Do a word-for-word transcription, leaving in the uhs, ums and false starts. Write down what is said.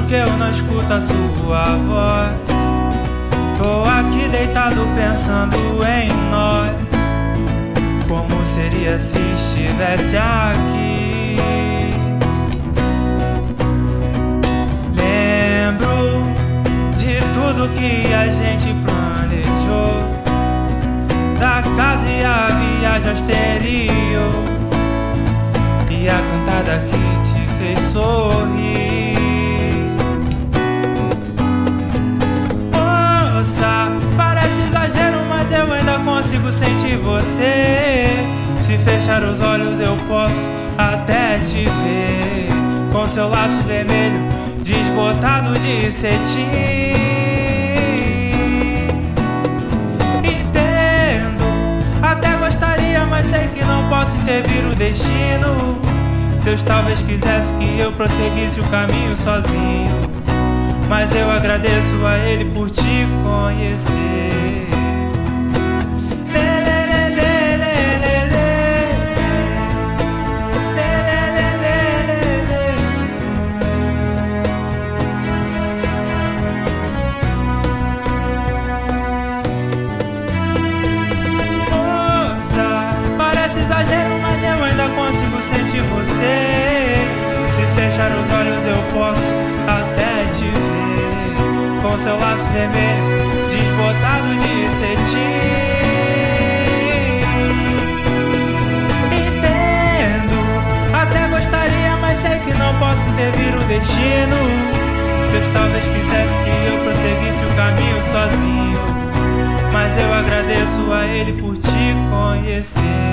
que eu não escuto a sua voz. Tô aqui deitado pensando em nós. Como seria se estivesse aqui? Lembro de tudo que a gente planejou, da casa e a viagem ao exterior, e a cantada que te fez sorrir. Moça, parece exagero, mas eu ainda consigo sentir você. Se fechar os olhos eu posso até te ver, com seu laço vermelho desbotado de cetim. Mas sei que não posso intervir o destino. Deus talvez quisesse que eu prosseguisse o caminho sozinho, mas eu agradeço a Ele por te conhecer. Mas eu ainda consigo sentir você. Se fechar os olhos eu posso até te ver, com seu laço vermelho desbotado de cetim. Entendo, até gostaria, mas sei que não posso intervir o destino. Deus talvez quisesse que eu prosseguisse o caminho sozinho, mas eu agradeço a Ele por te conhecer.